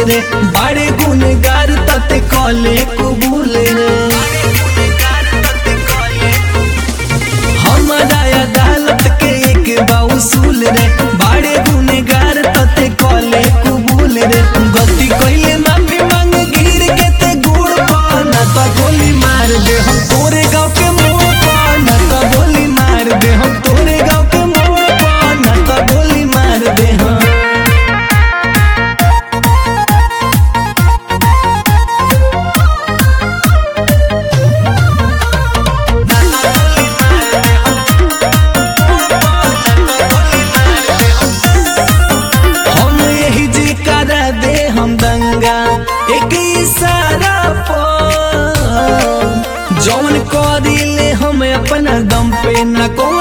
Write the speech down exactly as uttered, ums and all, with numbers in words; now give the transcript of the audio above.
रे बड़े गुनगार तते कले कबूल रे हमारा अदालत के एक बाउसूल रे बड़े गुनगार तते कले कबूल रे गलती कइले माफी मांग गिर के ते गुड़ पाना तो गोली मार दे हम तोरे गाँव के मोड़ पाना तो गोली मार दे हम तोरे गाँव के मोड़ पाना तो गोली मार दे हम हम दंगा एक इशारा पर जौन करिले हम अपना दम पे न को